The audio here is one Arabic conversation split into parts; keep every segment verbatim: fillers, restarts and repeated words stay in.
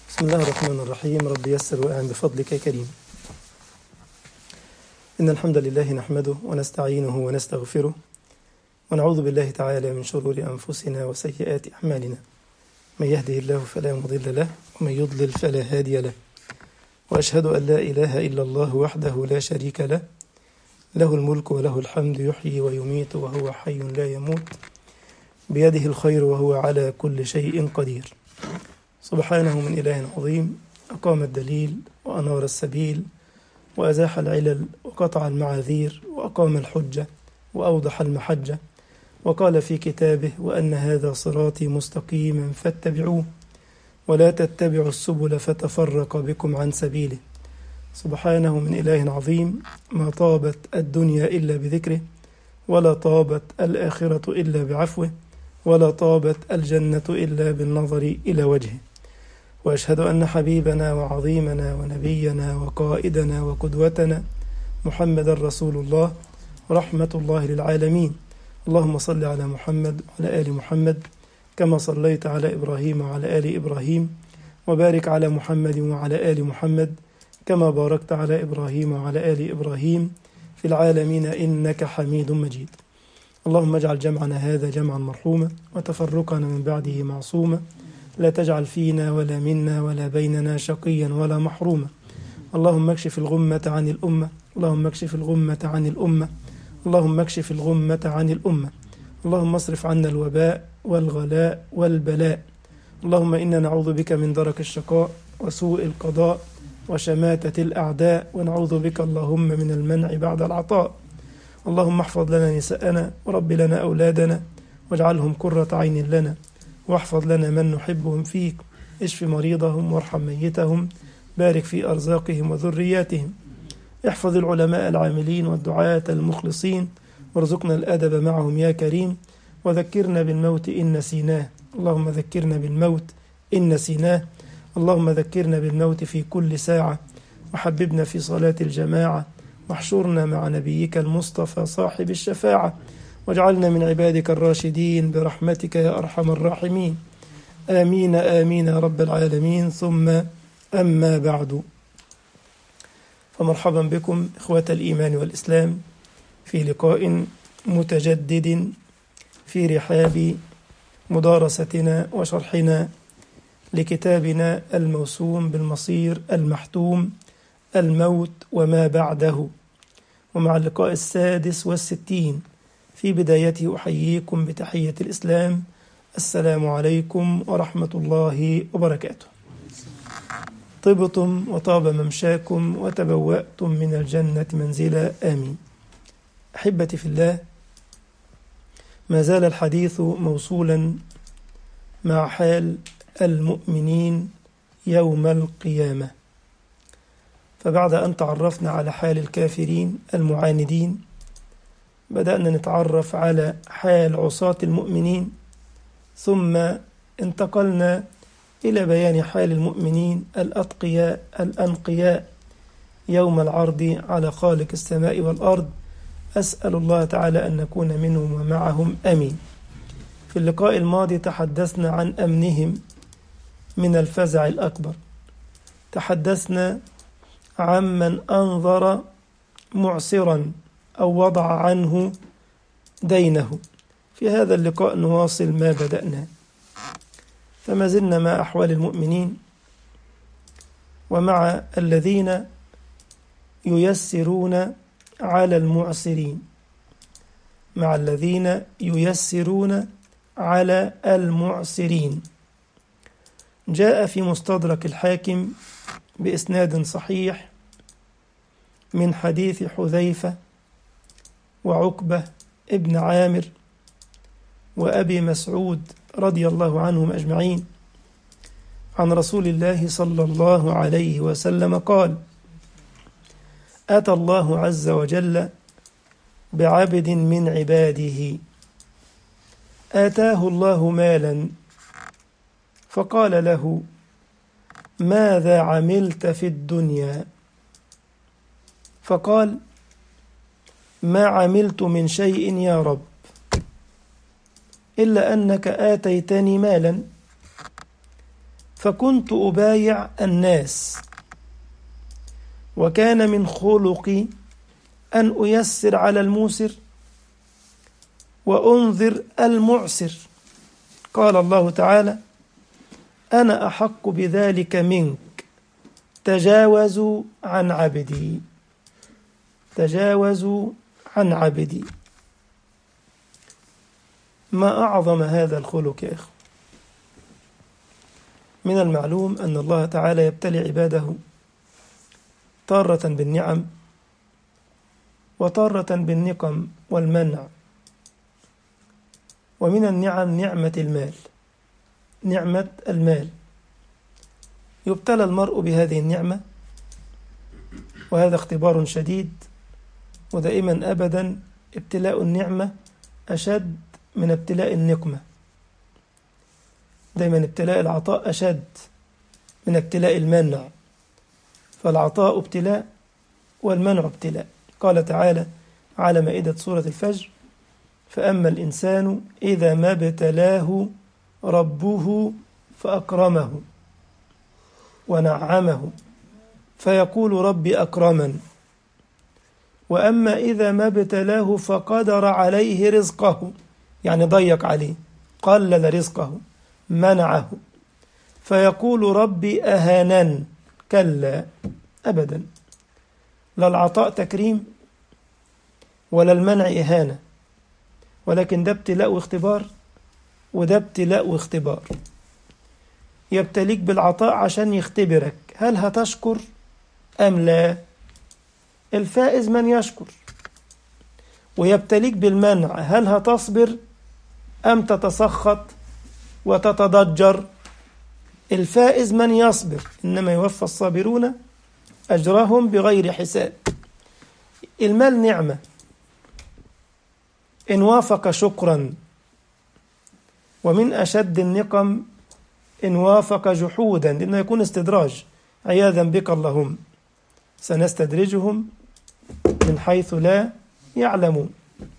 بسم الله الرحمن الرحيم. رب يسر وأعن بفضلك يا كريم. إن الحمد لله نحمده ونستعينه ونستغفره ونعوذ بالله تعالى من شرور أنفسنا وسيئات أعمالنا. من يهده الله فلا مضل له ومن يضلل فلا هادي له، وأشهد أن لا إله إلا الله وحده لا شريك له، له الملك وله الحمد، يحيي ويميت وهو حي لا يموت، بيده الخير وهو على كل شيء قدير. سبحانه من إله عظيم أقام الدليل وأنار السبيل وأزاح العلل وقطع المعاذير وأقام الحجة وأوضح المحجة، وقال في كتابه: وأن هذا صراطي مستقيما فاتبعوه ولا تتبعوا السبل فتفرق بكم عن سبيله. سبحانه من إله عظيم ما طابت الدنيا إلا بذكره، ولا طابت الآخرة إلا بعفوه، ولا طابت الجنة إلا بالنظر إلى وجهه. وأشهد أن حبيبنا وعظيمنا ونبينا وقائدنا وقدوتنا محمد رسول الله رحمة الله للعالمين. اللهم صل على محمد وعلى آل محمد كما صليت على إبراهيم وعلى آل إبراهيم، وبارك على محمد وعلى آل محمد كما باركت على إبراهيم وعلى آل إبراهيم في العالمين إنك حميد مجيد. اللهم اجعل جمعنا هذا جمعا مرحوما وتفرقنا من بعده معصوما، لا تجعل فينا ولا منا ولا بيننا شقيا ولا محروما. اللهم اكشف الغمة عن الأمة، اللهم اكشف الغمة عن الأمة، اللهم اكشف الغمة عن الأمة. اللهم اصرف عنا الوباء والغلاء والبلاء. اللهم إنا نعوذ بك من درك الشقاء وسوء القضاء وشماتة الأعداء، ونعوذ بك اللهم من المنع بعد العطاء. اللهم احفظ لنا نساءنا ورب لنا أولادنا واجعلهم قرة عين لنا، واحفظ لنا من نحبهم فيك، اشف مريضهم وارحم ميتهم، بارك في أرزاقهم وذرياتهم. احفظ العلماء العاملين والدعاة المخلصين، وارزقنا الأدب معهم يا كريم. وذكرنا بالموت إن نسيناه، اللهم ذكرنا بالموت إن نسيناه. اللهم ذكرنا بالموت في كل ساعة، وحببنا في صلاة الجماعة، واحشرنا مع نبيك المصطفى صاحب الشفاعة، واجعلنا من عبادك الراشدين برحمتك يا أرحم الراحمين. آمين آمين يا رب العالمين. ثم أما بعد، فمرحبا بكم إخوة الإيمان والإسلام في لقاء متجدد في رحاب مدارستنا وشرحنا لكتابنا الموسوم بالمصير المحتوم، الموت وما بعده، ومع اللقاء السادس والستين. في بدايته أحييكم بتحية الإسلام: السلام عليكم ورحمة الله وبركاته. طبتم وطاب ممشاكم وتبوأتم من الجنة منزلا، آمين. أحبتي في الله، ما زال الحديث موصولا مع حال المؤمنين يوم القيامة. فبعد أن تعرفنا على حال الكافرين المعاندين، بدأنا نتعرف على حال عصاة المؤمنين، ثم انتقلنا إلى بيان حال المؤمنين الأتقياء الأنقياء يوم العرض على خالق السماء والأرض. أسأل الله تعالى أن نكون منهم ومعهم، آمين. في اللقاء الماضي تحدثنا عن أمنهم من الفزع الأكبر، تحدثنا عمن أنظر معسرا أو وضع عنه دينه. في هذا اللقاء نواصل ما بدأنا، فما زلنا مع أحوال المؤمنين ومع الذين ييسرون على المعسرين، مع الذين ييسرون على المعسرين. جاء في مستدرك الحاكم بإسناد صحيح من حديث حذيفة وعقبة ابن عامر وأبي مسعود رضي الله عنهم أجمعين عن رسول الله صلى الله عليه وسلم قال: أتى الله عز وجل بعبد من عباده آتاه الله مالا، فقال له: ماذا عملت في الدنيا؟ فقال: ما عملت من شيء يا رب، إلا أنك آتيتني مالا فكنت أبايع الناس، وكان من خلقي أن أيسر على الموسر وأنذر المعسر. قال الله تعالى: أنا أحق بذلك منك، تجاوزوا عن عبدي، تجاوزوا عن عبدي. ما أعظم هذا الخلق يا إخوة. من المعلوم أن الله تعالى يبتلي عباده تارة بالنعم وتارة بالنقم والمنع. ومن النعم نعمة المال، نعمة المال يبتلى المرء بهذه النعمة، وهذا اختبار شديد. ودائما أبدا ابتلاء النعمة أشد من ابتلاء النقمة، دائما ابتلاء العطاء أشد من ابتلاء المنع، فالعطاء ابتلاء والمنع ابتلاء. قال تعالى على مائدة سورة الفجر: فأما الإنسان إذا ما ابتلاه ربه فأكرمه ونعمه فيقول ربي أكرمن، وأما إذا ما ابتلاه فقدر عليه رزقه، يعني ضيق عليه، قلل رزقه، منعه، فيقول ربي أهانن. كلا أبدا، لا العطاء تكريم ولا المنع إهانة، ولكن ده ابتلاء واختبار، وده ابتلاء واختبار. يبتليك بالعطاء عشان يختبرك هل هتشكر أم لا. الفائز من يشكر. ويبتليك بالمنع هل هتصبر أم تتسخط وتتضجر. الفائز من يصبر، إنما يوفى الصابرون أجرهم بغير حساب. المال نعمة إن وافق شكرا، ومن أشد النقم إن وافق جحودا، لأنه يكون استدراج عياذا بك اللهم. سنستدرجهم من حيث لا يعلمون.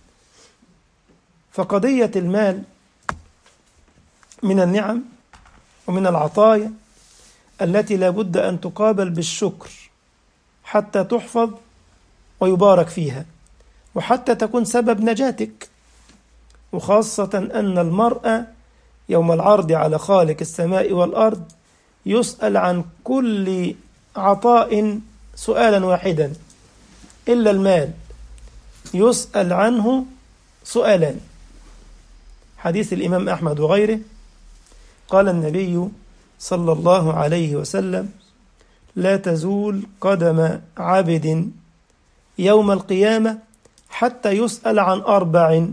فقضية المال من النعم ومن العطايا التي لا بد أن تقابل بالشكر حتى تحفظ ويبارك فيها، وحتى تكون سبب نجاتك. وخاصة أن المرء يوم العرض على خالق السماء والأرض يسأل عن كل عطاء سؤالا واحدا إلا المال، يسأل عنه سؤالان. حديث الإمام أحمد وغيره قال النبي صلى الله عليه وسلم: لا تزول قدم عبد يوم القيامة حتى يسأل عن أربع: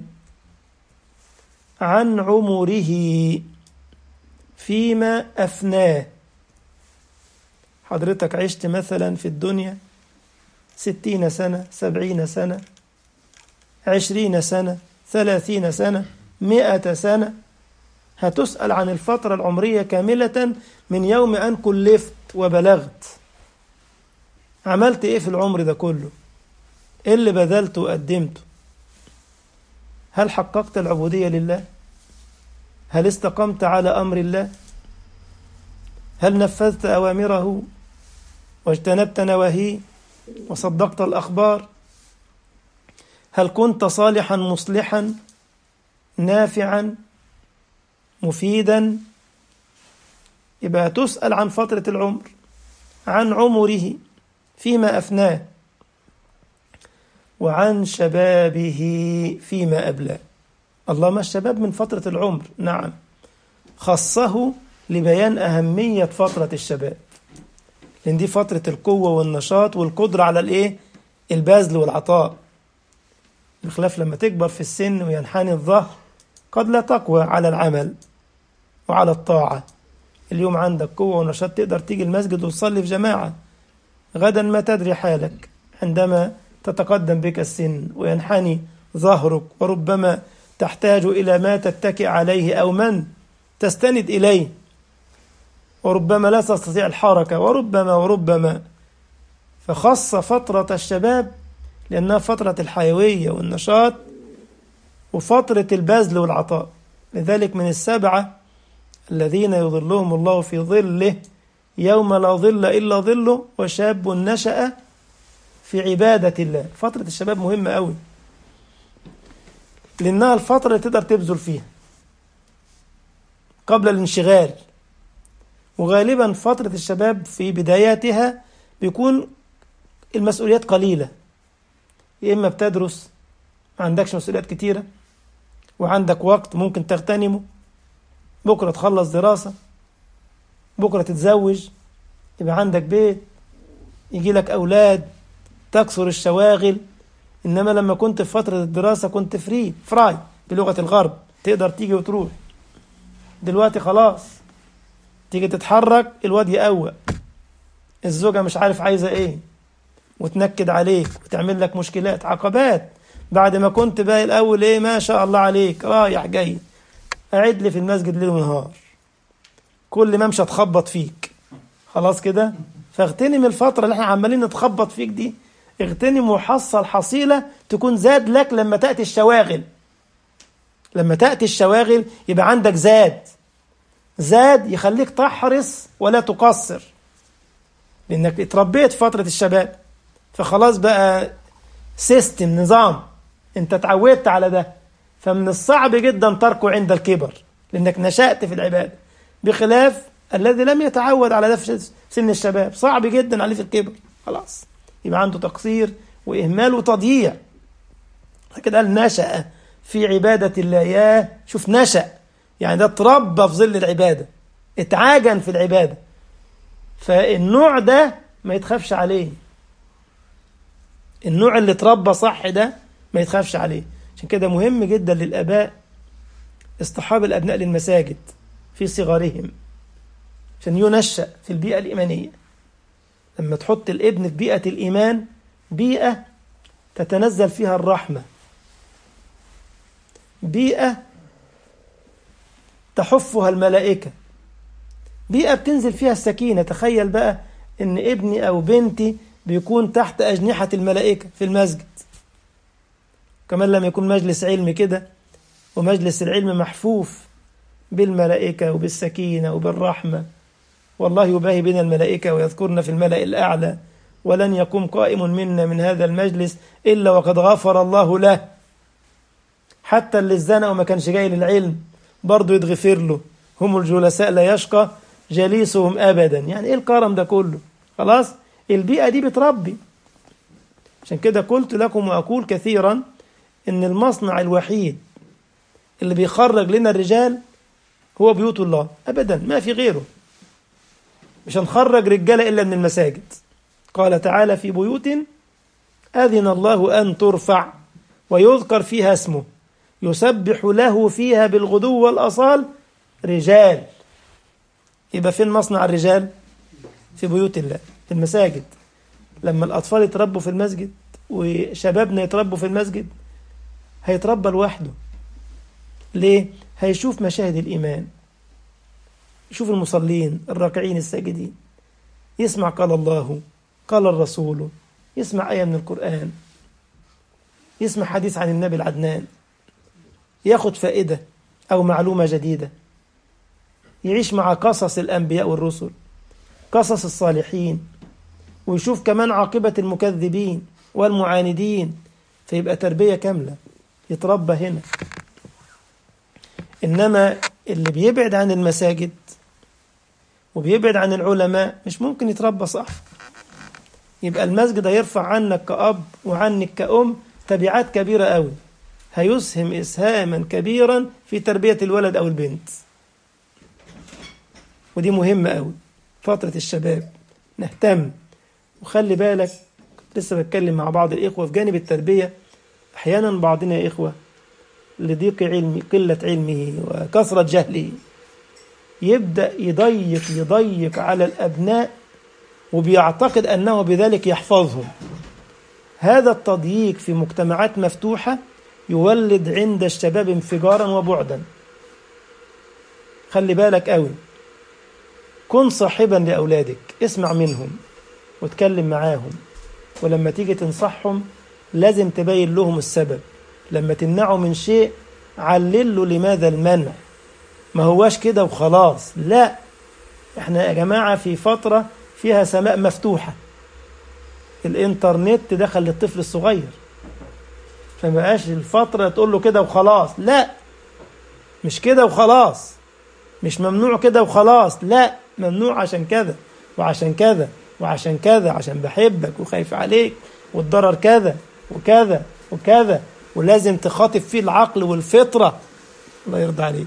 عن عمره فيما أفناه. حضرتك عشت مثلا في الدنيا ستين سنة، سبعين سنة، عشرين سنة، ثلاثين سنة، مئة سنة، هتسأل عن الفترة العمرية كاملة من يوم أن كلفت وبلغت. عملت إيه في العمر ده كله؟ إيه اللي بذلته وقدمته؟ هل حققت العبودية لله؟ هل استقمت على أمر الله؟ هل نفذت أوامره واجتنبت نواهيه وصدقت الأخبار؟ هل كنت صالحا مصلحا نافعا مفيدا؟ يبقى تسأل عن فترة العمر، عن عمره فيما أفناه، وعن شبابه فيما أبلاه. الله، ما الشباب من فترة العمر؟ نعم، خصه لبيان أهمية فترة الشباب، لأن دي فترة القوة والنشاط والقدرة على الإيه؟ البذل والعطاء. بخلاف لما تكبر في السن وينحني الظهر قد لا تقوى على العمل وعلى الطاعة. اليوم عندك قوة ونشاط تقدر تيجي المسجد وتصلي في جماعة، غدا ما تدري حالك عندما تتقدم بك السن وينحني ظهرك، وربما تحتاج إلى ما تتكئ عليه أو من تستند إليه، وربما لا تستطيع الحركة، وربما وربما فخص فترة الشباب لأنها فترة الحيوية والنشاط وفترة البذل والعطاء. لذلك من السبعة الذين يظلهم الله في ظله يوم لا ظل إلا ظله وشاب نشأ في عبادة الله. فترة الشباب مهمة قوي، لأنها الفترة اللي تقدر تبذل فيها قبل الانشغال. وغالبا فترة الشباب في بداياتها بيكون المسؤوليات قليلة، يا إما بتدرس ما عندكش مسؤوليات كتيرة وعندك وقت ممكن تغتنمه، بكرة تخلص دراسة، بكرة تتزوج، يبقى عندك بيت، يجي لك أولاد، تكسر الشواغل. إنما لما كنت في فترة الدراسة كنت فري فراي بلغة الغرب، تقدر تيجي وتروح. دلوقتي خلاص تيجي تتحرك الواد يقوى، الزوجة مش عارف عايزة ايه وتنكد عليك وتعمل لك مشكلات عقبات، بعد ما كنت بقى الأول ايه ما شاء الله عليك رايح جاي قاعد لي في المسجد ليل ونهار، كل ما امشي اتخبط فيك. خلاص كده، فاغتنم الفترة اللي احنا عمالين نتخبط فيك دي، اغتنم وحصل حصيلة تكون زاد لك لما تأتي الشواغل. لما تأتي الشواغل يبقى عندك زاد، زاد يخليك تحرص ولا تقصر، لأنك اتربيت فترة الشباب، فخلاص بقى سيستم نظام انت اتعودت على ده، فمن الصعب جدا تركه عند الكبر لأنك نشأت في العبادة، بخلاف الذي لم يتعود على ده في سن الشباب، صعب جدا عليه في الكبر، خلاص يبقى عنده تقصير وإهمال وتضييع. كده قال نشأ في عبادة الله. يا شوف نشأ يعني ده اتربى في ظل العبادة، اتعاجن في العبادة، فالنوع ده ما يتخافش عليه، النوع اللي اتربى صح ده ما يتخافش عليه. عشان كده مهم جدا للآباء اصطحاب الأبناء للمساجد في صغارهم عشان ينشأ في البيئة الإيمانية. لما تحط الابن في بيئة الإيمان، بيئة تتنزل فيها الرحمة، بيئة تحفها الملائكة، بيئة بتنزل فيها السكينة. تخيل بقى إن ابني أو بنتي بيكون تحت أجنحة الملائكة في المسجد، كمان لما يكون مجلس علم كده، ومجلس العلم محفوف بالملائكة وبالسكينة وبالرحمة، والله يباهي بنا الملائكة ويذكرنا في الملأ الأعلى، ولن يقوم قائم منا من هذا المجلس إلا وقد غفر الله له. حتى اللي اتزنق وما كانش جاي للعلم برضه يتغفر له. هم الجلساء لا يشقى جليسهم أبدا. يعني إيه الكرم ده كله؟ خلاص البيئة دي بتربي. عشان كده قلت لكم وأقول كثيرا إن المصنع الوحيد اللي بيخرج لنا الرجال هو بيوت الله، أبدا ما في غيره. مش هنخرج رجالة إلا من المساجد. قال تعالى في بيوت أذن الله أن ترفع ويذكر فيها اسمه يسبح له فيها بالغدو والأصال رجال. يبقى فين مصنع الرجال؟ في بيوت الله، في المساجد. لما الأطفال يتربوا في المسجد وشبابنا يتربوا في المسجد هيتربى لوحده. ليه؟ هيشوف مشاهد الإيمان، يشوف المصلين الراكعين الساجدين، يسمع قال الله قال الرسول، يسمع آية من القرآن، يسمع حديث عن النبي العدنان، ياخد فائدة أو معلومة جديدة، يعيش مع قصص الأنبياء والرسل، قصص الصالحين، ويشوف كمان عاقبة المكذبين والمعاندين، فيبقى تربية كاملة، يتربى هنا. إنما اللي بيبعد عن المساجد وبيبعد عن العلماء مش ممكن يتربى صح. يبقى المسجد هيرفع عنك كأب وعنك كأم تبعات كبيرة قوي، هيسهم إسهاما كبيرا في تربية الولد أو البنت. ودي مهمة قوي فترة الشباب، نهتم. وخلي بالك لسه بتكلم مع بعض الإخوة في جانب التربية، أحيانا بعضنا يا إخوة لضيق علمي قلة علمه وكثرة جهله يبدأ يضيق يضيق على الأبناء وبيعتقد أنه بذلك يحفظهم. هذا التضييق في مجتمعات مفتوحة يولد عند الشباب انفجارا وبعدا. خلي بالك قوي، كن صاحبا لأولادك، اسمع منهم وتكلم معاهم، ولما تيجي تنصحهم لازم تبين لهم السبب. لما تمنعه من شيء علل له لماذا المنع، ما هواش كده وخلاص، لا، احنا يا جماعة في فترة فيها سماء مفتوحة، الانترنت دخل للطفل الصغير، فما بقاش الفترة تقول له كده وخلاص، لا، مش كده وخلاص، مش ممنوع كده وخلاص، لا، ممنوع عشان كذا وعشان كذا وعشان كذا، عشان بحبك وخايف عليك والضرر كذا وكذا وكذا، ولازم تخاطب فيه العقل والفطرة. الله يرضى عليك.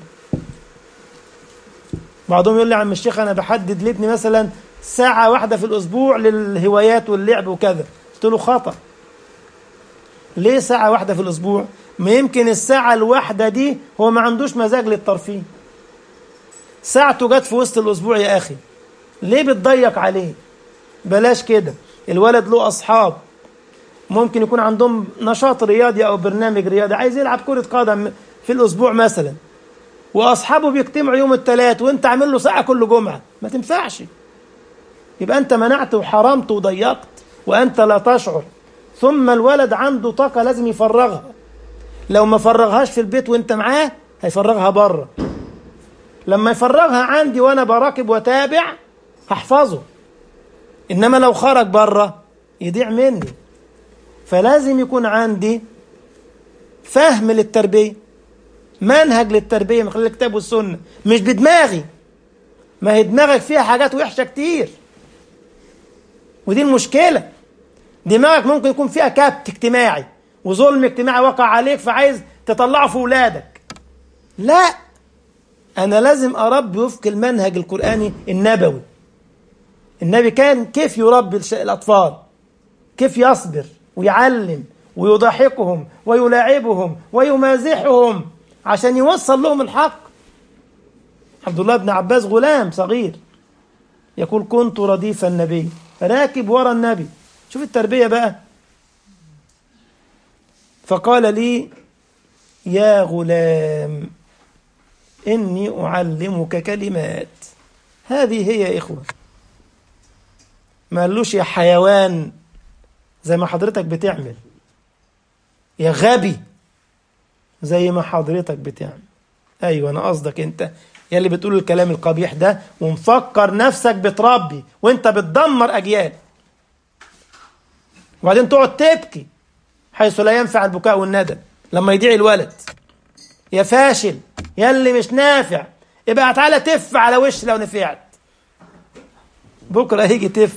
بعضهم يقول لي عم الشيخ أنا بحدد لابني مثلا ساعة واحدة في الأسبوع للهوايات واللعب وكذا. قلت له خطأ. ليه ساعة واحدة في الأسبوع؟ ما يمكن الساعة الواحدة دي هو ما عندوش مزاج للترفيه، ساعته جت في وسط الأسبوع يا أخي، ليه بتضيق عليه؟ بلاش كده. الولد له أصحاب ممكن يكون عندهم نشاط رياضي أو برنامج رياضي، عايز يلعب كرة قدم في الأسبوع مثلا، وأصحابه بيجتمعوا يوم الثلاث وأنت عامل له ساعة كل جمعة، ما تنفعش. يبقى أنت منعت وحرمت وضيقت وأنت لا تشعر. ثم الولد عنده طاقة لازم يفرغها، لو ما فرغهاش في البيت وأنت معاه هيفرغها بره. لما يفرغها عندي وأنا براقب وتابع هحفظه، إنما لو خرج بره يضيع مني. فلازم يكون عندي فهم للتربية، منهج للتربية من خلال الكتاب والسنة، مش بدماغي. ما هي دماغك فيها حاجات وحشة كتير، ودي المشكلة. دماغك ممكن يكون فيها كبت اجتماعي وظلم اجتماعي وقع عليك فعايز تطلعه في ولادك. لا، أنا لازم أربي وفق المنهج القرآني النبوي. النبي كان كيف يربي الأطفال، كيف يصبر ويعلم ويضحكهم ويلاعبهم ويمازحهم عشان يوصل لهم الحق. عبد الله بن عباس غلام صغير يقول كنت رديف النبي، راكب ورا النبي. شوف التربية بقى. فقال لي يا غلام إني أعلمك كلمات. هذه هي يا إخوة. ما قالوش يا حيوان زي ما حضرتك بتعمل، يا غبي زي ما حضرتك بتعمل. أيوة أنا قصدك أنت يا اللي بتقول الكلام القبيح ده ومفكر نفسك بتربي وأنت بتدمر أجيال، وبعدين تقعد تبكي حيث لا ينفع البكاء والندم لما يضيع الولد. يا فاشل، يا اللي مش نافع، يبقى تعالى تف على وش لو نفعت، بكرة هيجي تف.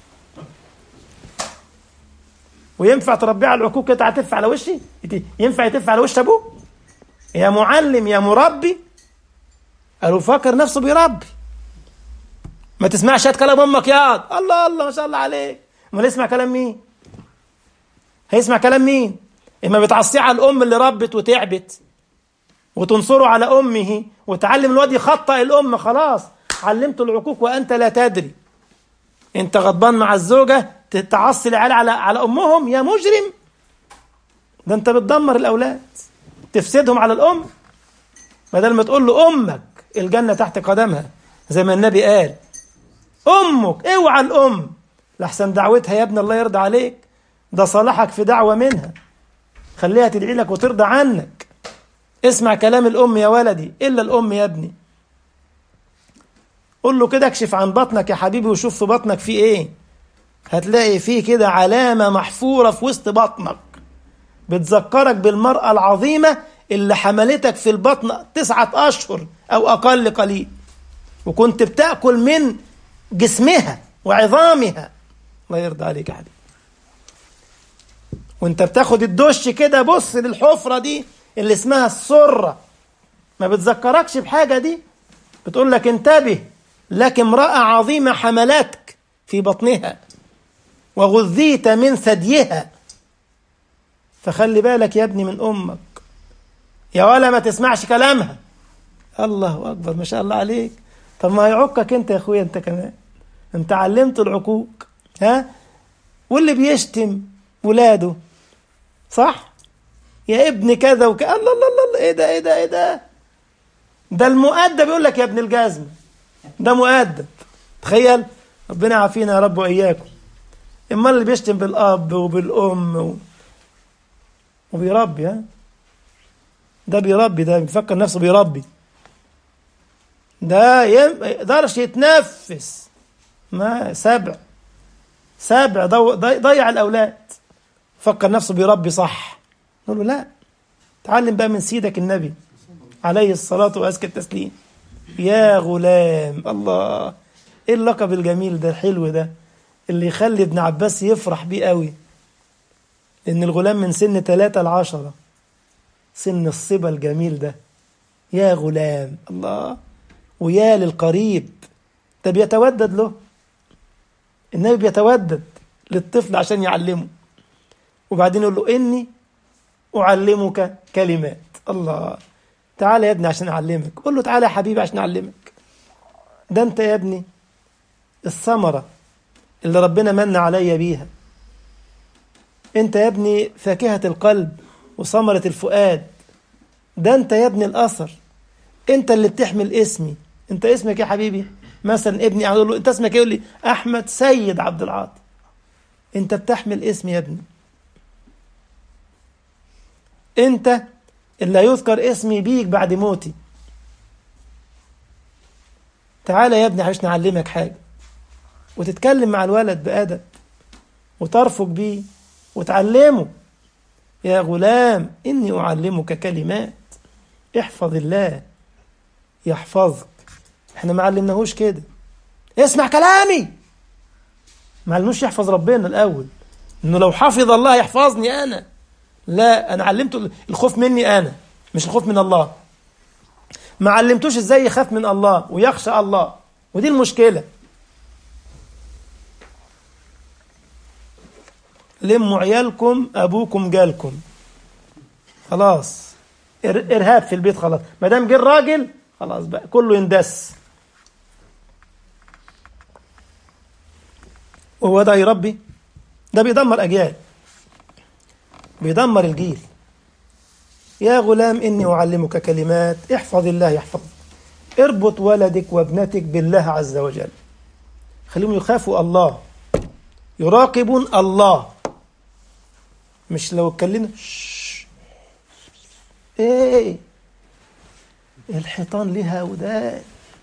وينفع تربيه على العقوق كده هتف على وشي؟ ينفع يتف على وش ابوه؟ يا معلم يا مربي. قالوا فاكر نفسه بيربي. ما تسمعش هات كلام امك يا الله الله ما شاء الله عليك. امال يسمع كلام مين؟ هيسمع كلام مين؟ اما بتعصيه على الام اللي ربت وتعبت وتنصره على امه وتعلم الواد يخطئ الام، خلاص علمته العقوق وانت لا تدري. انت غضبان مع الزوجه تعصي العيال على على امهم، يا مجرم. ده انت بتدمر الاولاد، تفسدهم على الام، بدل ما تقول له امك الجنه تحت قدمها زي ما النبي قال. امك اوعى الام لحسن دعوتها يا ابن الله يرضى عليك، ده صالحك في دعوه منها، خليها تدعي لك وترضى عنك. اسمع كلام الام يا ولدي، الا الام يا ابني. قول له كده اكشف عن بطنك يا حبيبي وشوف في بطنك فيه ايه، هتلاقي فيه كده علامة محفورة في وسط بطنك بتذكرك بالمرأة العظيمة اللي حملتك في البطن تسعة أشهر أو أقل قليل، وكنت بتأكل من جسمها وعظامها. الله يرضى عليك يا حبيبي. وانت بتاخد الدش كده بص للحفرة دي اللي اسمها السرة، ما بتذكركش بحاجة دي، بتقول لك انتبه لك امرأة عظيمة حملتك في بطنها وغذيت من ثديها، فخلي بالك يا ابني من أمك يا ولا ما تسمعش كلامها. الله أكبر ما شاء الله عليك. طب ما هيعقك انت يا اخويا، انت كمان انت علمت العقوق. ها، واللي بيشتم ولاده صح يا ابن كذا وكذا، الله الله الله ايه ده ايه ده ايه ده ده المؤدب يقول لك يا ابن الجزم، ده مؤدب. تخيل، ربنا يعافينا يا رب وإياكم. إما اللي بيشتم بالأب وبالأم و... وبيربي، ها ده بيربي، ده بيفكر نفسه بيربي. ده يم- يقدرش يتنفس. ما سبع سبع ضو- ضي- ضيع الأولاد، فكر نفسه بيربي صح. نقول له لا، تعلم بقى من سيدك النبي عليه الصلاة وأزكى التسليم. يا غلام، الله، ايه اللقب الجميل ده الحلو ده اللي يخلي ابن عباس يفرح بيه قوي. ان الغلام من سن ثلاثة لعشرة، سن الصبا الجميل ده. يا غلام، الله، ويا للقريب، ده بيتودد له. النبي بيتودد للطفل عشان يعلمه، وبعدين يقول له إني أعلمك كلمات. الله، تعالى يا ابني عشان أعلمك. قول له تعالى يا حبيبي عشان أعلمك. ده أنت يا ابني الثمرة اللي ربنا من علي بيها. أنت يا ابني فاكهة القلب وثمرة الفؤاد. ده أنت يا ابني الأثر، أنت اللي بتحمل اسمي. أنت اسمك يا حبيبي مثلا ابني أقول له أنت اسمك إيه؟ يقول لي أحمد سيد عبد العاطي. أنت بتحمل اسمي يا ابني. أنت اللي هيذكر اسمي بيك بعد موتي. تعالى يا ابني عشان نعلمك حاجة، وتتكلم مع الولد بأدب وترفق بيه وتعلمه. يا غلام إني أعلمك كلمات، احفظ الله يحفظك. احنا ما علمناهوش كده، اسمع كلامي. ما علمناهوش يحفظ ربنا الأول، إنه لو حفظ الله يحفظني أنا. لا، أنا علمته الخوف مني أنا، مش الخوف من الله. ما علمتوش إزاي يخاف من الله ويخشى الله، ودي المشكلة. لموا عيالكم، أبوكم جالكم. خلاص، إرهاب في البيت. خلاص، ما دام جه الراجل خلاص بقى كله يندس. وهو ده يربي؟ ده بيدمر أجيال، بيدمر الجيل. يا غلام إني أعلمك كلمات، احفظ الله يحفظ. اربط ولدك وابنتك بالله عز وجل، خليهم يخافوا الله، يراقبون الله. مش لو اتكلمنا ايه، الحيطان لها ودان.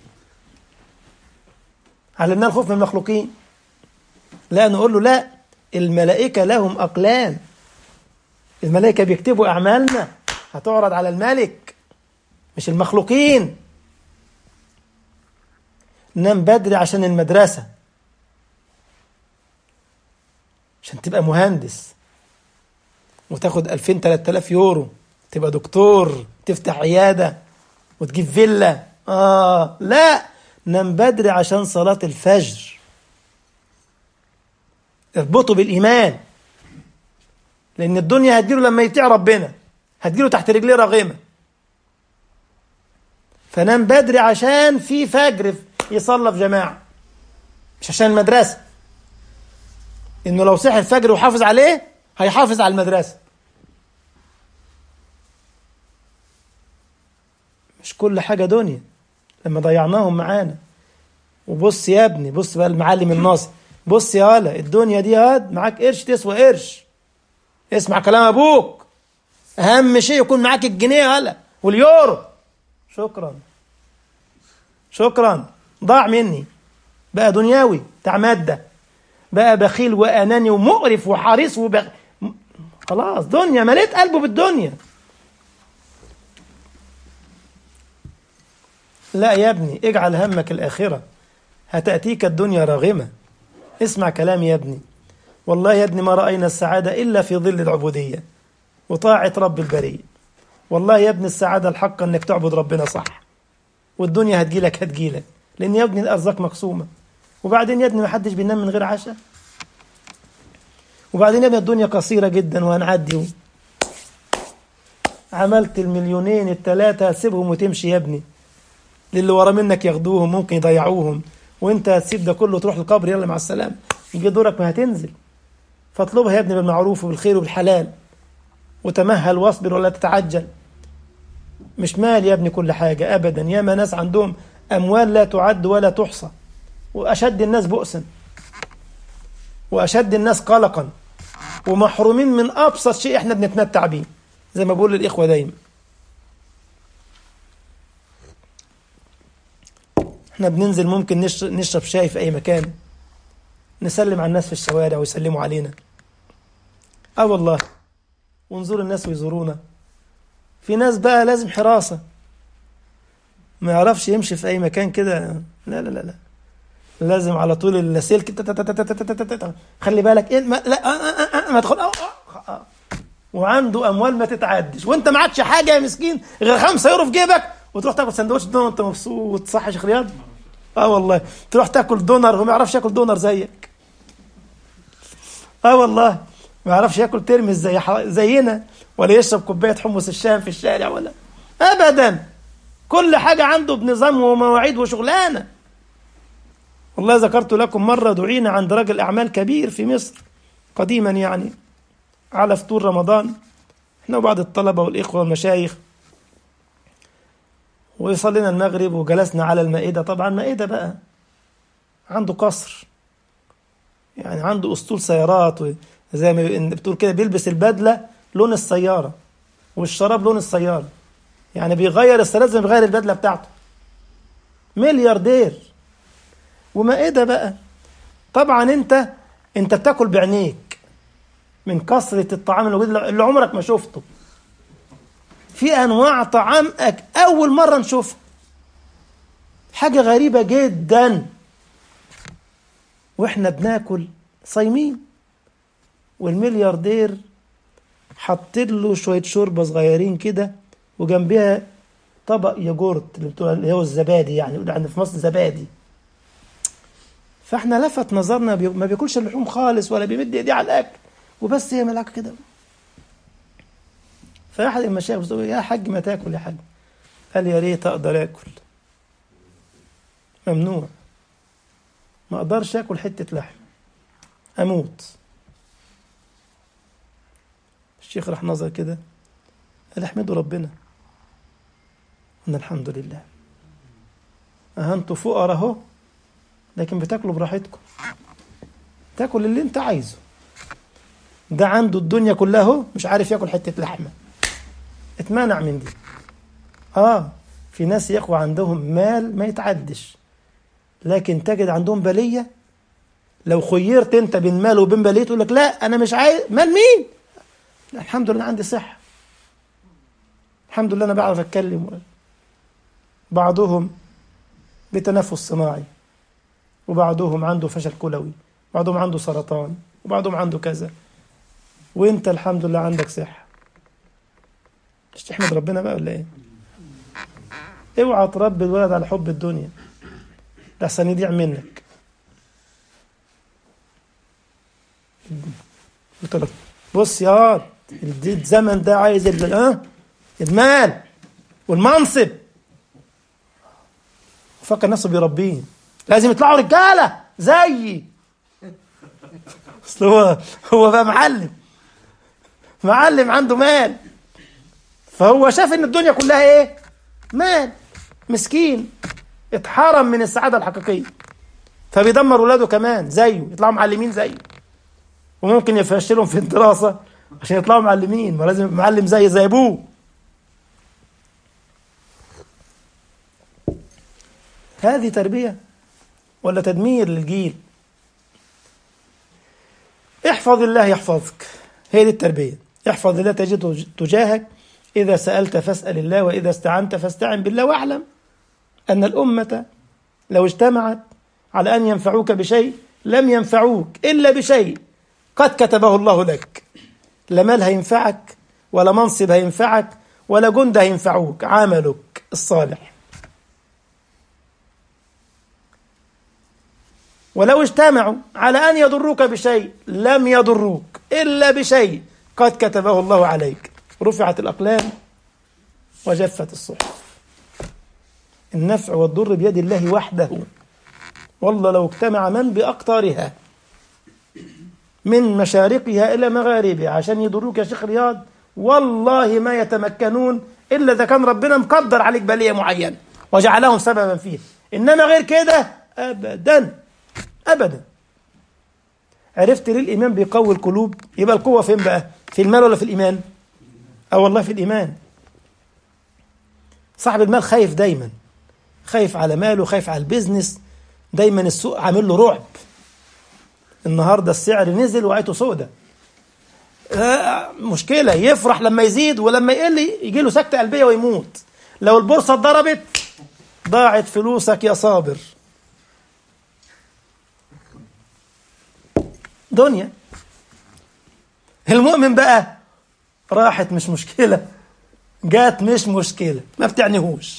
علمنا الخوف من المخلوقين. لا، نقول له لا، الملائكة لهم أقلام، الملائكة بيكتبوا أعمالنا هتعرض على الملك، مش المخلوقين. نام بدري عشان المدرسة، عشان تبقى مهندس وتاخد ألفين ثلاثة آلاف يورو، تبقى دكتور، تفتح عيادة وتجيب فيلا. آه لا، نام بدري عشان صلاة الفجر. اربطه بالإيمان، لأن الدنيا هتجيله لما يطيع ربنا، هتجيله تحت رجليه رغيمة. فنام بدري عشان في فجر يصلى في جماعة، مش عشان المدرسة. إنه لو صحي الفجر وحافظ عليه هيحافظ على المدرسة. مش كل حاجة دنيا لما ضيعناهم معانا. وبص يا ابني، بص بقى المعلم الناصر، بص يا ولا، الدنيا دي هاد معاك قرش تسوى قرش. اسمع كلام أبوك، أهم شيء يكون معاك الجنيه يا ولا واليورو. شكرا شكرا، ضاع مني بقى دنياوي بتاع مادة، بقى بخيل وأناني ومقرف وحريص وبغ... خلاص دنيا، مليت قلبه بالدنيا. لا يا ابني، اجعل همك الآخرة، هتأتيك الدنيا راغمة. اسمع كلامي يا ابني، والله يا ابني ما رأينا السعادة إلا في ظل العبودية وطاعة رب البرية. والله يا ابني السعادة الحق أنك تعبد ربنا صح، والدنيا هتجيلك هتجيلك، لأن يا ابني الأرزاق مقسومة. وبعدين يا ابني ما حدش بينام من غير عشاء. وبعدين يا ابني الدنيا قصيرة جدا وهنعدي. عملت المليونين الثلاثة هتسيبهم وتمشي يا ابني، للي ورا منك ياخدوهم، ممكن يضيعوهم، وانت هتسيب ده كله تروح القبر، يلا مع السلامة، يجي دورك ما هتنزل. فاطلبها يا ابني بالمعروف وبالخير وبالحلال، وتمهل واصبر ولا تتعجل. مش مال يا ابني كل حاجة أبدا. ياما ناس عندهم أموال لا تعد ولا تحصى، وأشد الناس بؤسا وأشد الناس قلقا، ومحرومين من أبسط شيء احنا بنتمتع بيه، زي ما بقول للإخوة دايما. احنا بننزل ممكن نشرب, نشرب شاي في أي مكان، نسلم على الناس في الشوارع ويسلموا علينا. اه والله. ونزور الناس ويزورونا. في ناس بقى لازم حراسة، ما يعرفش يمشي في أي مكان كده، لا لا لا لا، لازم على طول اللاسلكي خلي بالك إيه ما لا آه آه آه ما تدخل آه آه آه. وعنده أموال ما تتعدش، وأنت ما عادش حاجة يا مسكين غير خمسة يورو في جيبك، وتروح تاكل سندوتش دونر وأنت مبسوط. صح يا شيخ رياض؟ اه والله. تروح تاكل دونر وما يعرفش ياكل دونر زيك. اه والله. ما يعرفش ياكل ترمس زي زينا، ولا يشرب كوباية حمص الشام في الشارع، ولا أبدا. كل حاجة عنده بنظام ومواعيد وشغلانة. والله ذكرت لكم مرة دعينا عند رجل أعمال كبير في مصر قديما يعني على فطور رمضان، احنا وبعض الطلبة والإخوة والمشايخ، وصلينا المغرب وجلسنا على المائدة. طبعا مائدة بقى عنده قصر، يعني عنده أسطول سيارات، زي ما بتقول كده بيلبس البدلة لون السيارة والشراب لون السيارة، يعني بيغير السيارات زي ما بيغير البدلة بتاعته. ملياردير ومائدة بقى. طبعا انت انت بتاكل بعينيك من كثرة الطعام اللي عمرك ما شفته. في انواع طعام اول مرة نشوفها، حاجة غريبة جدا، واحنا بناكل صايمين، والملياردير حاطين له شوية شوربة صغيرين كده وجنبها طبق ياجورت اللي هو الزبادي، يعني عندنا في مصر زبادي. فاحنا لفت نظرنا ما بياكلش اللحوم خالص ولا بيمد ايديه على الاكل، وبس هي ملاك كده. فاحد المشايخ بيقول يا حاج ما تاكل يا حاج. قال يا ريت اقدر اكل. ممنوع، ما اقدرش اكل حتة لحم اموت. الشيخ راح نظر كده قال احمدوا ربنا ان الحمد لله، اه انتوا فقراء اهو، لكن بتاكلوا براحتكم، تاكل اللي انت عايزه. ده عنده الدنيا كلها اهو مش عارف ياكل حتة لحمة، اتمنع من دي. اه في ناس يا اخوة عندهم مال ما يتعدش، لكن تجد عندهم بلية. لو خيرت انت بين مال وبين بلية تقول لك لا انا مش عايز مال. مين؟ الحمد لله عندي صحة، الحمد لله انا بعرف اتكلم. بعضهم بتنفس صناعي، وبعضهم عنده فشل كلوي، وبعضهم عنده سرطان، وبعضهم عنده كذا، وانت الحمد لله عندك صحة. مش تحمد ربنا بقى ولا ايه؟ اوعى تربي الولد على حب الدنيا لحسن يضيع منك. قلت لك بص يا واد، الزمن ده عايز اه المال والمنصب، فكر نفسه بيربيه، لازم يطلعوا رجاله زيي. اصل هو هو بقى معلم معلم عنده مال، فهو شاف ان الدنيا كلها ايه؟ مال. مسكين اتحرم من السعاده الحقيقيه، فبيدمر ولاده كمان زيه، يطلعوا معلمين زيه، وممكن يفشلهم في الدراسه عشان يطلعوا معلمين، ما لازم معلم زي زي ابوه. هذه تربيه ولا تدمير للجيل؟ احفظ الله يحفظك، هي دي التربيه. احفظ الله تجده تجاهك، إذا سألت فاسأل الله، وإذا استعنت فاستعن بالله، واعلم أن الأمة لو اجتمعت على أن ينفعوك بشيء لم ينفعوك إلا بشيء قد كتبه الله لك. لا مال هينفعك، ولا منصب هينفعك، ولا جند هينفعوك، عملك الصالح. ولو اجتمعوا على أن يضروك بشيء لم يضروك إلا بشيء قد كتبه الله عليك. رفعت الأقلام وجفت الصحف. النفع والضر بيد الله وحده، والله لو اجتمع من بأقطارها من مشارقها إلى مغاربها عشان يضروك يا شيخ رياض، والله ما يتمكنون إلا إذا كان ربنا مقدر عليك بلية معينة وجعلهم سببا فيه، إنما غير كده أبدا أبدا. عرفت ليه الإيمان بيقوي القلوب؟ يبقى القوة فين بقى؟ في المال ولا في الإيمان؟ أه والله في الإيمان. صاحب المال خايف دايما خايف على ماله، خايف على البيزنس، دايما السوق عامل له رعب. النهاردة السعر نزل وعيته سودة، آه مشكلة. يفرح لما يزيد، ولما يقل يجي له سكتة قلبية ويموت. لو البورصة اتضربت ضاعت فلوسك يا صابر. دنيا. المؤمن بقى راحت مش مشكلة، جات مش مشكلة، ما بتعنيهوش.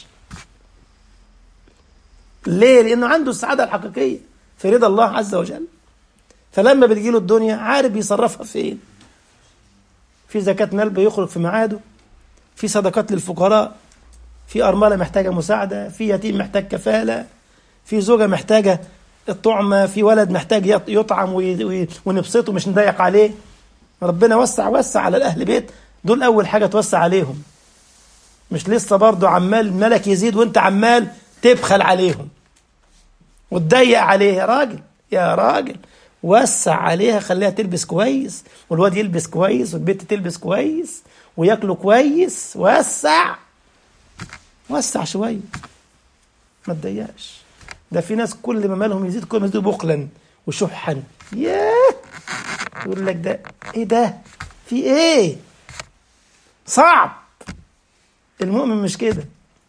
ليه؟ لأنه عنده السعادة الحقيقية في رضا الله عز وجل. فلما بتجيله الدنيا عارف يصرفها فين. في زكاة مال بيخرج في ميعاده، في صدقات للفقراء، في أرملة محتاجة مساعدة، في يتيم محتاج كفالة، في زوجة محتاجة الطعمة، في ولد محتاج يطعم ونبسطه مش نضيق عليه. ربنا وسع وسع على الأهل بيت دول، أول حاجة توسع عليهم. مش لسه برضو عمال الملك يزيد وانت عمال تبخل عليهم وتضيق عليه. يا راجل يا راجل وسع عليها، خليها تلبس كويس، والواد يلبس كويس، والبنت تلبس كويس، وياكلوا كويس. وسع وسع شوية، ما تضيقش. ده في ناس كل ما مالهم يزيد كل ما يزيدوا بخلا وشحا. ياه، يقول لك ده ايه؟ ده في ايه؟ صعب. المؤمن مش كده.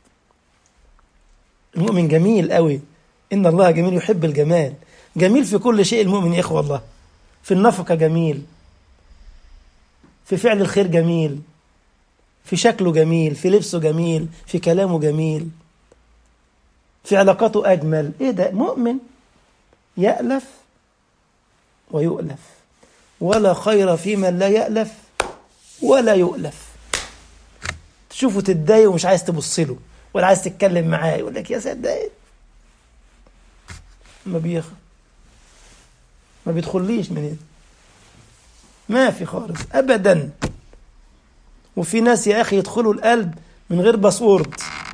المؤمن جميل قوي. إن الله جميل يحب الجمال. جميل في كل شيء المؤمن يا إخوة الله. في النفقة جميل، في فعل الخير جميل، في شكله جميل، في لبسه جميل، في كلامه جميل، في علاقاته أجمل. إيه ده؟ مؤمن يألف ويؤلف، ولا خير في من لا يألف ولا يؤلف. تشوفه تتضايق ومش عايز تبص له ولا عايز تتكلم معاه، يقول لك يا صدق ما بيخ ما بيدخليش من هنا، ما في خالص أبدا. وفي ناس يا أخي يدخلوا القلب من غير باسورد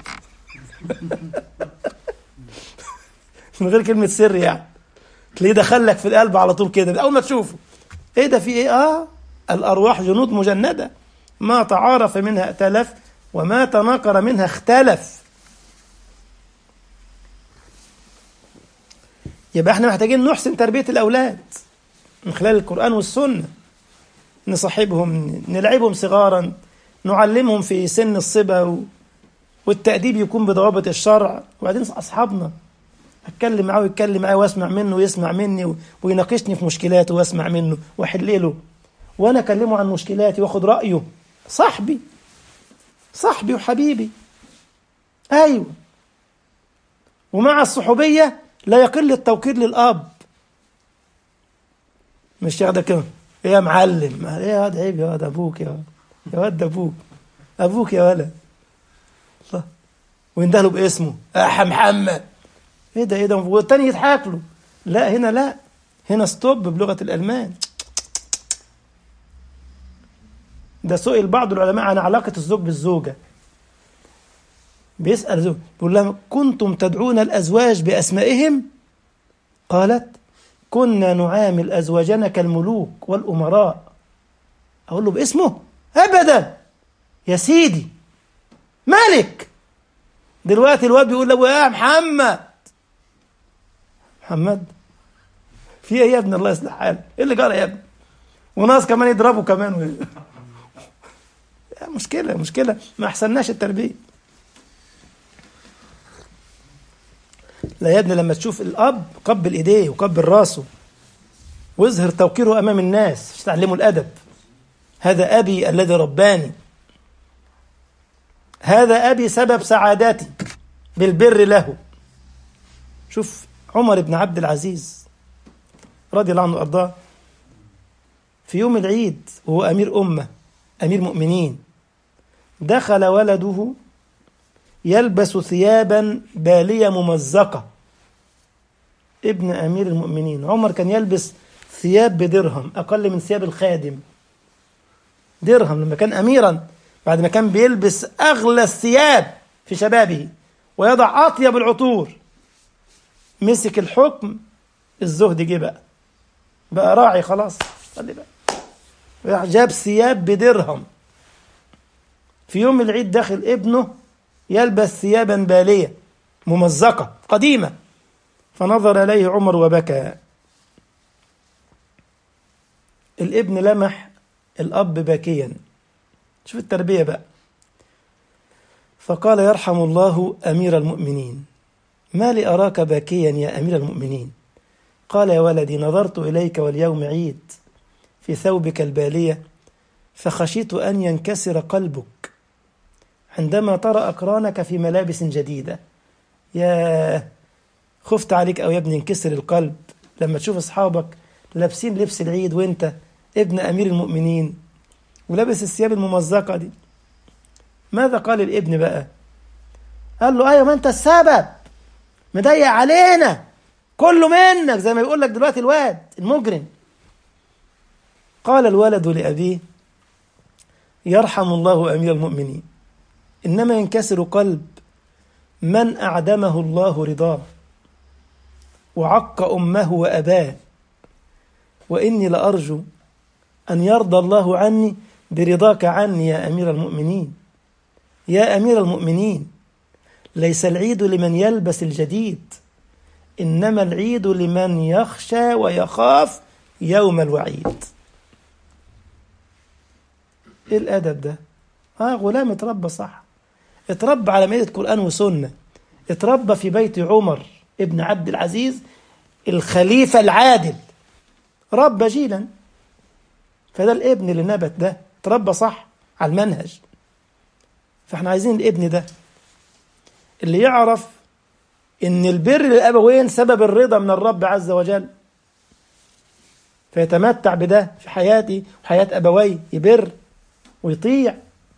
من غير كلمة سر، يعني تلاقيه دخلك في القلب على طول كده أول ما تشوفه. إيه ده؟ في إيه؟ آه الأرواح جنود مجندة، ما تعارف منها ائتلف وما تناكر منها اختلف. يبقى احنا محتاجين نحسن تربية الأولاد من خلال القرآن والسنة. نصاحبهم، نلعبهم صغارا، نعلمهم في سن الصبا، والتأديب يكون بضوابط الشرع. وبعدين أصحابنا أتكلم معاه ويتكلم معاه واسمع منه ويسمع مني، ويناقشني في مشكلاته واسمع منه واحلله، وأنا أكلمه عن مشكلاتي واخد رأيه. صاحبي صاحبي وحبيبي. أيوة. ومع الصحوبية لا يقل التوقير للأب. مش ياخدك كده يا معلم، يا واد عيب، يا واد أبوك، يا واد يا واد أبوك أبوك يا ولد الله، ويندهله باسمه أح محمد. إيه ده إيه ده؟ والتاني يضحك له. لا هنا لا، هنا ستوب بلغة الألمان. ده سئل بعض العلماء عن علاقة الزوج بالزوجة. بيسأل زوج بيقول لهم كنتم تدعون الأزواج بأسمائهم؟ قالت كنا نعامل أزواجنا كالملوك والأمراء. أقول له باسمه؟ أبدا يا سيدي، مالك. دلوقتي الواد بيقول له يا محمد. محمد في ايه يا ابن؟ الله يصلح حالك. ايه اللي جرى يا ابني؟ وناس كمان يضربوا كمان. مشكلة مشكلة، ما أحسناش التربية. لا يا ابني، لما تشوف الأب قبل إيديه وقبل راسه واظهر توقيره أمام الناس، تعلموا الأدب. هذا أبي الذي رباني، هذا أبي سبب سعادتي بالبر له. شوف عمر بن عبد العزيز رضي الله عنه وأرضاه، في يوم العيد وهو أمير أمة أمير مؤمنين، دخل ولده يلبس ثيابا بالية ممزقة. ابن أمير المؤمنين عمر كان يلبس ثياب بدرهم، أقل من ثياب الخادم. درهم لما كان أميرا، بعد ما كان بيلبس أغلى الثياب في شبابه ويضع أطيب العطور، مسك الحكم، الزهد جه بقى بقى راعي خلاص. خلي بقى جاب ثياب بدرهم. في يوم العيد داخل ابنه يلبس ثيابا بالية ممزقة قديمة. فنظر إليه عمر وبكى. الابن لمح الأب باكيا، شوف التربية بقى. فقال يرحم الله أمير المؤمنين، ما لي أراك باكيا يا أمير المؤمنين؟ قال يا ولدي نظرت إليك واليوم عيد في ثوبك البالية، فخشيت أن ينكسر قلبك عندما ترى أقرانك في ملابس جديدة. يا خفت عليك أو يا ابني ينكسر القلب لما تشوف أصحابك لابسين لبس العيد وانت ابن أمير المؤمنين ولابس الثياب الممزقة دي. ماذا قال الابن بقى؟ قال له أيوة، ما أنت السبب، مضيق علينا، كله منك، زي ما بيقول لك دلوقتي الواد المجرم. قال الولد لأبيه يرحم الله أمير المؤمنين، إنما ينكسر قلب من أعدمه الله رضاه وعق أمه وأباه، وإني لأرجو أن يرضى الله عني برضاك عني يا أمير المؤمنين. يا أمير المؤمنين، ليس العيد لمن يلبس الجديد، إنما العيد لمن يخشى ويخاف يوم الوعيد. إيه الأدب ده؟ آه غلام اتربى صح، اتربى على مائدة قرآن وسنة، اتربى في بيت عمر ابن عبد العزيز الخليفة العادل، ربى جيلا. فده الابن اللي نبت ده اتربى صح على المنهج. فاحنا عايزين الابن ده اللي يعرف ان البر للأبوين سبب الرضا من الرب عز وجل، فيتمتع بده في حياتي وحياة أبوي، يبر ويطيع.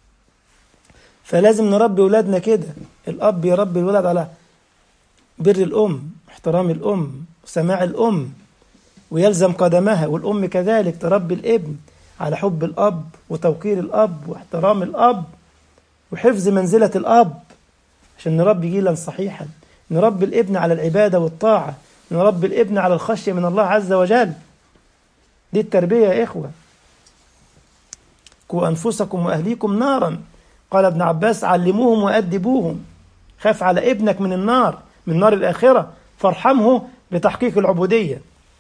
فلازم نربي ولادنا كده، الأب يربي الولد على بر الأم، احترام الأم وسماع الأم ويلزم قدمها، والأم كذلك تربي الابن على حب الأب وتوقير الأب واحترام الأب وحفظ منزلة الأب، عشان نربي جيلا صحيحا. نربي الابن على العبادة والطاعة، نربي الابن على الخشية من الله عز وجل. دي التربية يا إخوة. قوا أنفسكم وأهليكم نارا، قال ابن عباس علموهم وأدبوهم. خاف على ابنك من النار، من نار الآخرة، فارحمه بتحقيق العبودية.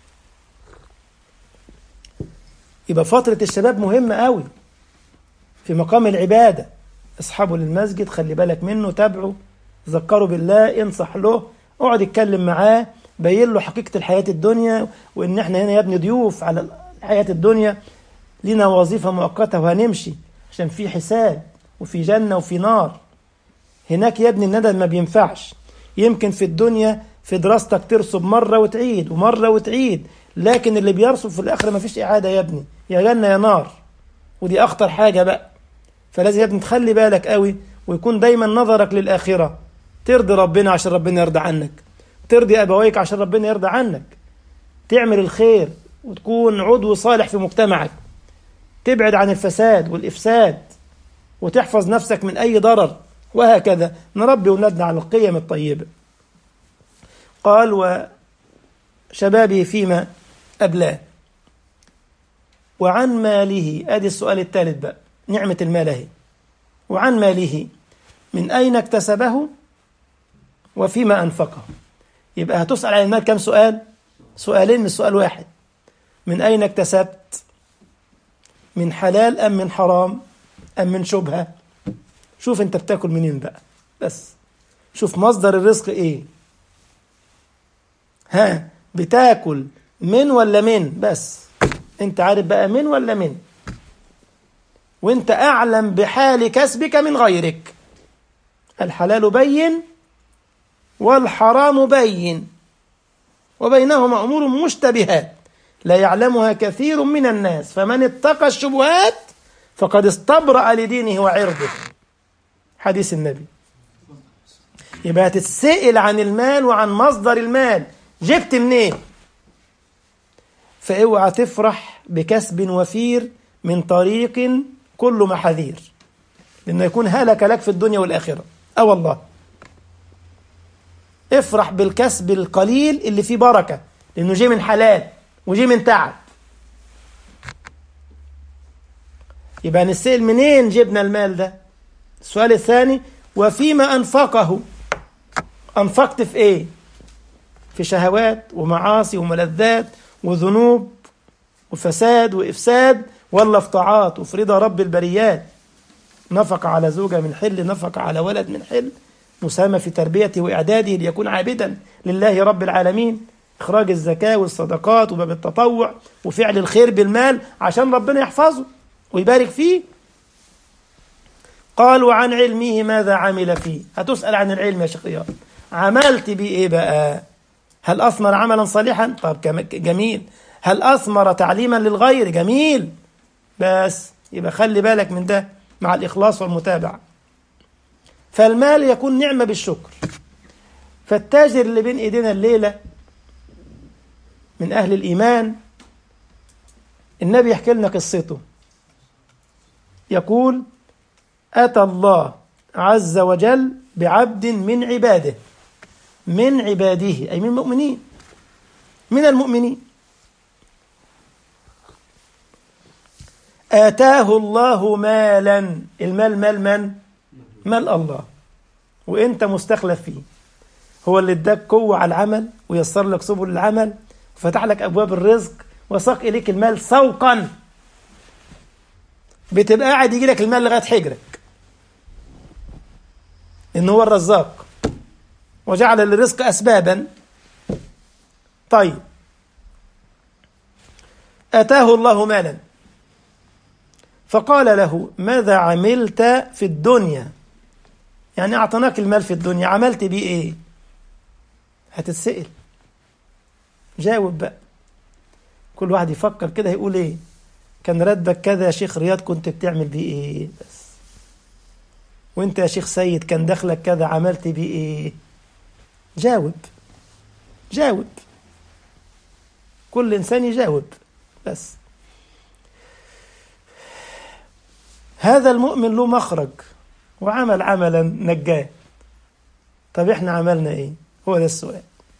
يبقى فترة الشباب مهمة قوي في مقام العبادة. اصحابه للمسجد، خلي بالك منه، تابعه، ذكره بالله، انصح له، اقعد اتكلم معاه، بين له حقيقة الحياة الدنيا، وان احنا هنا يا ابني ضيوف على الحياة الدنيا، لنا وظيفة مؤقتة وهنمشي عشان في حساب وفي جنة وفي نار. هناك يا ابني الندم ما بينفعش. يمكن في الدنيا في دراستك ترسب مرة وتعيد ومرة وتعيد، لكن اللي بيرسب في الآخرة ما فيش إعادة يا ابني، يا جنة يا نار، ودي أخطر حاجة بقى. فلازم يا ابني تخلي بالك قوي، ويكون دايما نظرك للآخرة، ترضي ربنا عشان ربنا يرضى عنك، ترضي أبويك عشان ربنا يرضى عنك، تعمل الخير وتكون عضو صالح في مجتمعك، تبعد عن الفساد والإفساد، وتحفظ نفسك من أي ضرر، وهكذا نربي ولادنا على القيم الطيبة. قال وشبابه فيما أبلاه وعن ماله. أدي السؤال الثالث بقى، نعمة المال اهي. وعن ماله، من أين اكتسبه وفيما أنفقه. يبقى هتسأل عن المال كم سؤال؟ سؤالين من سؤال واحد. من أين اكتسبت؟ من حلال أم من حرام أم من شبهة؟ شوف أنت بتاكل منين بقى، بس شوف مصدر الرزق إيه. ها بتاكل من ولا من؟ بس أنت عارف بقى من ولا من، وأنت أعلم بحال كسبك من غيرك. الحلال بين والحرام بين، وبينهما أمور مشتبهات لا يعلمها كثير من الناس، فمن اتقى الشبهات فقد استبرأ لدينه وعرضه. حديث النبي. يبقى تتسئل عن المال وعن مصدر المال، جبت منين؟ فاوعى تفرح بكسب وفير من طريق كل محاذير، لأنه يكون هلك لك في الدنيا والآخرة. أه والله، افرح بالكسب القليل اللي فيه بركة، لأنه جه من حلال وجه من تعب. يبقى نسأل منين جبنا المال ده. السؤال الثاني وفيما أنفقه. أنفقت في إيه؟ في شهوات ومعاصي وملذات وذنوب وفساد وإفساد، ولا في طاعات وفي رضا رب البريات؟ نفق على زوجة من حل، نفق على ولد من حل، مساهمة في تربيته وإعداده ليكون عابدا لله رب العالمين، إخراج الزكاة والصدقات وباب التطوع وفعل الخير بالمال عشان ربنا يحفظه ويبارك فيه. قال وعن علمه ماذا عمل فيه؟ هتسأل عن العلم يا شيخ رياض، عملت بيه إيه بقى؟ هل أثمر عملا صالحا؟ طب جميل. هل أثمر تعليما للغير؟ جميل. بس يبقى خلي بالك من ده مع الإخلاص والمتابعة. فالمال يكون نعمة بالشكر. فالتاجر اللي بين إيدينا الليلة من أهل الإيمان، النبي يحكي لنا قصته، يقول أتى الله عز وجل بعبد من عباده، من عباده أي من المؤمنين، من المؤمنين، آتاه الله مالا. المال مال من؟ مال الله، وإنت مستخلف فيه. هو اللي اداك قوة على العمل ويسر لك سبل العمل وفتح لك أبواب الرزق وساق إليك المال سوقا. بتبقى قاعد يجي لك المال لغاية حجرك، إن هو الرزاق وجعل للرزق أسبابا. طيب، آتاه الله مالا فقال له ماذا عملت في الدنيا؟ يعني أعطناك المال في الدنيا، عملت بيه إيه؟ هتتسأل، جاوب بقى. كل واحد يفكر كده يقول إيه؟ كان راتبك كذا يا شيخ رياض، كنت بتعمل بيه إيه؟ بس. وإنت يا شيخ سيد كان دخلك كذا، عملت بيه إيه؟ جاوب جاوب، كل إنسان يجاوب. بس هذا المؤمن له مخرج وعمل عملا نجاه. طب إحنا عملنا إيه؟ هو ده السؤال.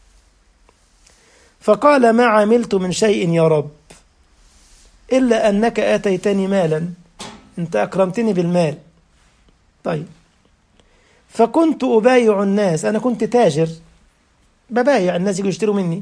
فقال ما عملت من شيء يا رب إلا أنك آتيتني مالا، أنت أكرمتني بالمال. طيب، فكنت أبايع الناس، أنا كنت تاجر ببايع الناس يجوا يشتروا مني.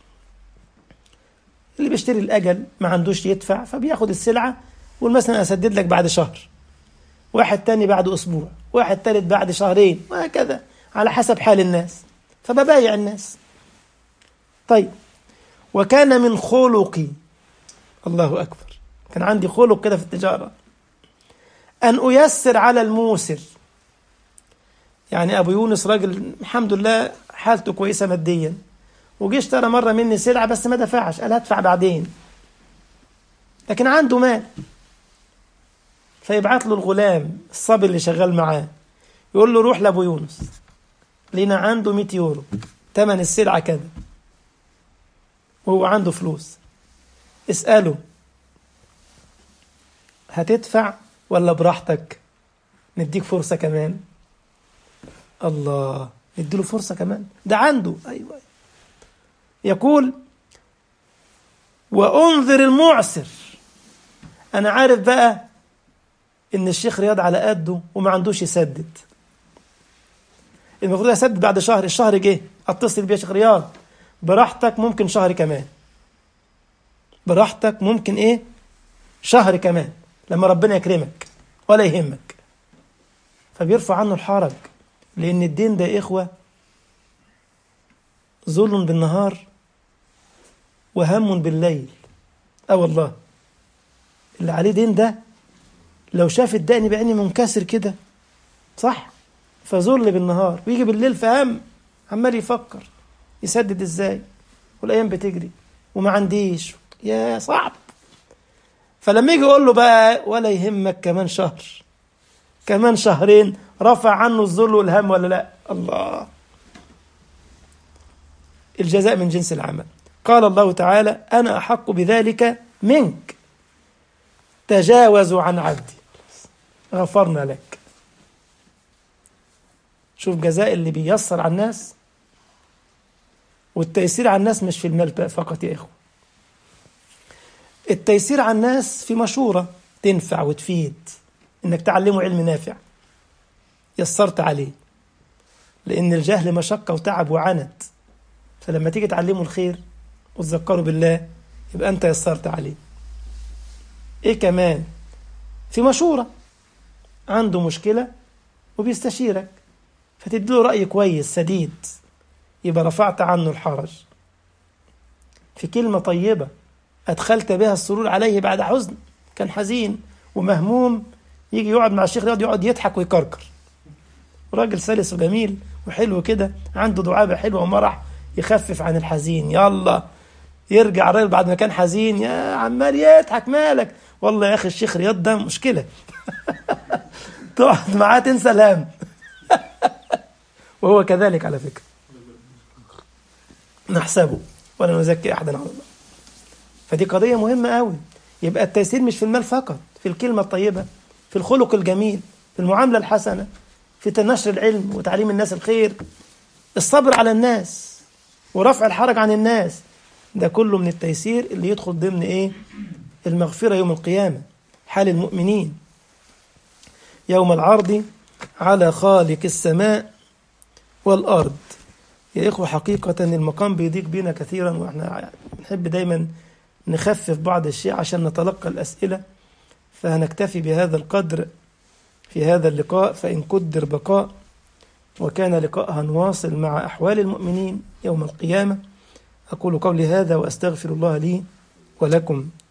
اللي بيشتري الأجل ما عندوش يدفع فبياخد السلعة والمثلا أسدد لك بعد شهر، واحد تاني بعد أسبوع، واحد تالت بعد شهرين، وهكذا على حسب حال الناس، فببايع الناس. طيب، وكان من خلقي، الله أكبر، كان عندي خلق كده في التجارة، أن أيسر على الموسر. يعني أبو يونس راجل الحمد لله حالته كويسة ماديا، وجي اشترى مرة مني سلعة بس ما دفعش، قال هدفع بعدين، لكن عنده مال. فيبعت له الغلام الصبي اللي شغال معاه يقول له روح لأبو يونس لنا عنده مئة يورو تمن السلعة كذا، وهو عنده فلوس، اسأله هتدفع ولا براحتك، نديك فرصة كمان. الله، نديله فرصة كمان، ده عنده. أيوة. يقول وأنظر المعسر، أنا عارف بقى إن الشيخ رياض على قده وما عندوش يسدد، المفروض يسدد بعد شهر، الشهر جه اتصل بيه يا شيخ رياض براحتك ممكن شهر كمان، براحتك ممكن إيه شهر كمان لما ربنا يكرمك ولا يهمك. فبيرفع عنه الحرج، لأن الدين ده يا إخوة ظلم بالنهار وهم بالليل. اه والله، اللي عليه دين ده لو شاف الدقن بعيني منكسر كده صح، فذل بالنهار، ويجي بالليل فهم عمال يفكر يسدد ازاي، والايام بتجري وما عنديش، يا صعب. فلما يجي يقول له بقى ولا يهمك كمان شهر كمان شهرين، رفع عنه الذل والهم ولا لا؟ الله، الجزاء من جنس العمل. قال الله تعالى أنا أحق بذلك منك، تجاوزوا عن عبدي، غفرنا لك. شوف جزاء اللي بيسر على الناس. والتيسير على الناس مش في المال فقط يا إخوة، التيسير على الناس في مشورة تنفع وتفيد، إنك تعلمه علم نافع يسرت عليه، لأن الجهل مشقة وتعب وعنت، فلما تيجي تعلمه الخير وتذكره بالله يبقى أنت يسرت عليه. إيه كمان؟ في مشورة، عنده مشكلة وبيستشيرك فتديله رأي كويس سديد، يبقى رفعت عنه الحرج. في كلمة طيبة أدخلت بها السرور عليه بعد حزن، كان حزين ومهموم، يجي يقعد مع الشيخ يقعد, يقعد يضحك ويكركر، راجل سلس وجميل وحلو كده، عنده دعابة حلوة ومرح، يخفف عن الحزين. يلا يرجع الراجل بعد ما كان حزين يا عمال يضحك، مالك؟ والله يا أخي الشيخ رياض ده مشكلة تقعد معاه تنسى الهم وهو كذلك على فكرة، نحسبه ولا نزكي أحدا على الله. فدي قضية مهمة قوي. يبقى التيسير مش في المال فقط، في الكلمة الطيبة، في الخلق الجميل، في المعاملة الحسنة، في نشر العلم وتعليم الناس الخير، الصبر على الناس ورفع الحرج عن الناس، ده كله من التيسير اللي يدخل ضمن إيه؟ المغفرة يوم القيامة. حال المؤمنين يوم العرض على خالق السماء والأرض. يا إخوة حقيقة المقام بيضيق بينا كثيرا، وإحنا نحب دايما نخفف بعض الشيء عشان نتلقى الأسئلة، فهنكتفي بهذا القدر في هذا اللقاء، فإن قدر بقاء وكان لقاءها نواصل مع أحوال المؤمنين يوم القيامة. أقول قولي هذا وأستغفر الله لي ولكم.